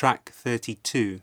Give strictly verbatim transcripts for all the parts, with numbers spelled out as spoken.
track thirty-two.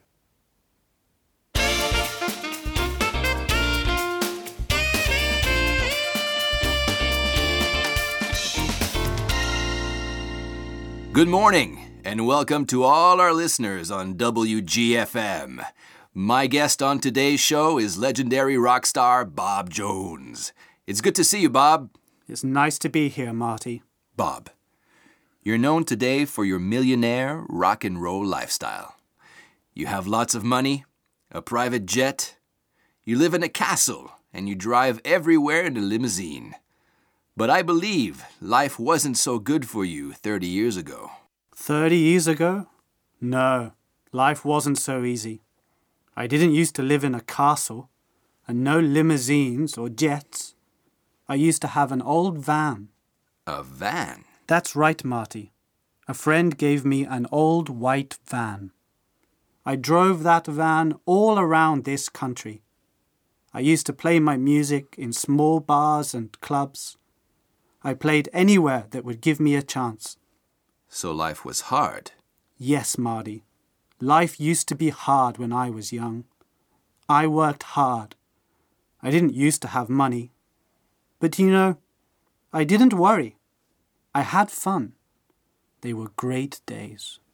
Good morning, and welcome to all our listeners on W G F M. My guest on today's show is legendary rock star Bob Jones. It's good to see you, Bob. It's nice to be here, Marty. Bob, you're known today for your millionaire rock and roll lifestyle. You have lots of money, a private jet, you live in a castle, and you drive everywhere in a limousine. But I believe life wasn't so good for you thirty years ago. Thirty years ago? No, life wasn't so easy. I didn't used to live in a castle, and no limousines or jets. I used to have an old van. A van? That's right, Marty. A friend gave me an old white van. I drove that van all around this country. I used to play my music in small bars and clubs. I played anywhere that would give me a chance. So life was hard? Yes, Marty. Life used to be hard when I was young. I worked hard. I didn't used to have money. But you know, I didn't worry. I had fun. They were great days.